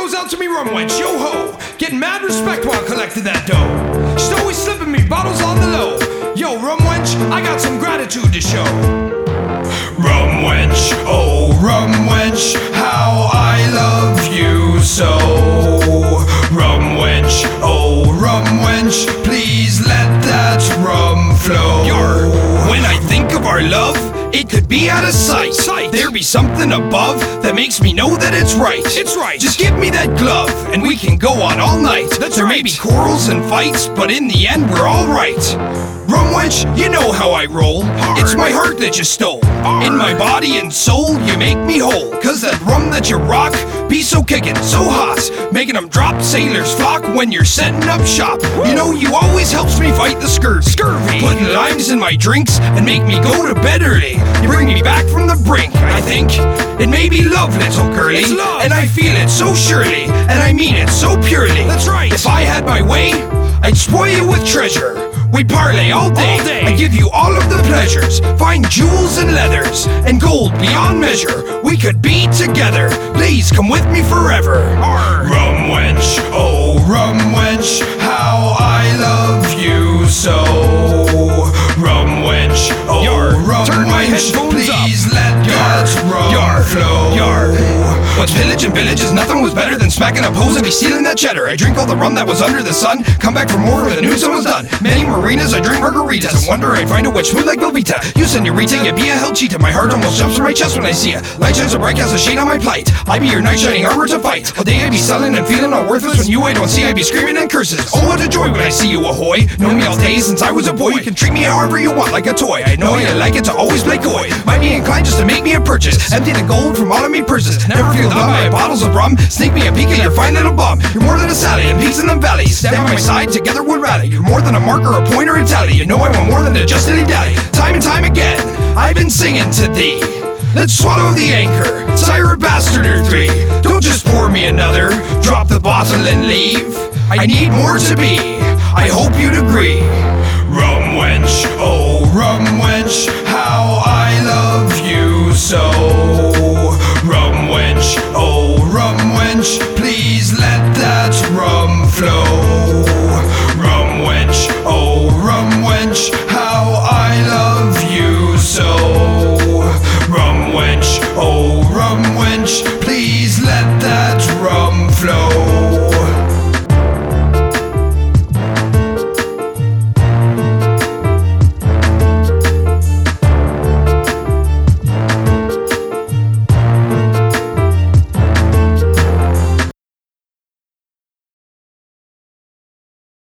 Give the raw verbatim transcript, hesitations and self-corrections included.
goes out to me rum wench, yo ho. Getting mad respect while I collected that dough. She's always slipping me bottles on the low. Yo, rum wench, I got some gratitude to show. Rum wench, oh rum wench, how I love you so. Rum wench, oh rum wench, please let that rum flow. Yar. When I think of our love, it could be out of sight. sight. There be something above that makes me know that it's right. It's right. Just give me that glove, and we can go on all night. That's there right. may be quarrels and fights, but in the end, we're all right. Rum wench, you know how I roll. Hard. It's my heart that you stole. Hard. In my body and soul, you make me whole. Cause that rum that you rock, be so kickin', so hot, making them drop, sailors flock when you're setting up shop. Woo. You know, you always helps me fight the scurvy. Scurvy. Putting limes in my drinks and make me go to bed early. You bring me back from the brink, I think. It may be love, little girlie. It's love. And I feel it so surely, and I mean it so purely. That's right. If I had my way, I'd spoil you with treasure. We'd parlay all day. all day. I'd give you all of the pleasures. Fine jewels and leathers, and gold beyond measure. We could be together. Please come with me forever. Arr. Rum wench, oh rum wench, how I love you so. Rum wench, oh Yar. rum Turn wench, please up. let Yar. that rum Yar. flow. Yar. What's pillage and village is nothing was better than smacking up hoes and be stealing that cheddar. I drink all the rum that was under the sun, come back for more when the news was done. Many marinas, I drink margaritas, and wonder I'd find a witch smooth like Velveeta. You senorita, you be a hell cheetah, my heart almost jumps from my chest when I see ya. Light shines so bright, casts a shade on my plight. I be your knight shining armor to fight. All day I be selling and feeling all worthless, when you I don't see I be screaming in curses. Oh what a joy when I see you ahoy. Know me all day since I was a boy. You can treat me however you want like a toy. I know you like it to always play coy. Might be inclined just to make me a purchase. Empty the gold from all of me purses. Never feel done by bottles of rum. Sneak me a peek at your fine little bum. You're more than a Sally and peaks in the valleys. Stand by my side, together we'll rally. You're more than a marker, a point, or a tally. You know I want more than to just dilly dally. Time and time again, I've been singing to thee. Let's swallow the anchor, sire a bastard or three. Don't just pour me another, drop the bottle and leave. I need more to be, I hope you'd agree. Rum wench, oh rum wench, how I love you so.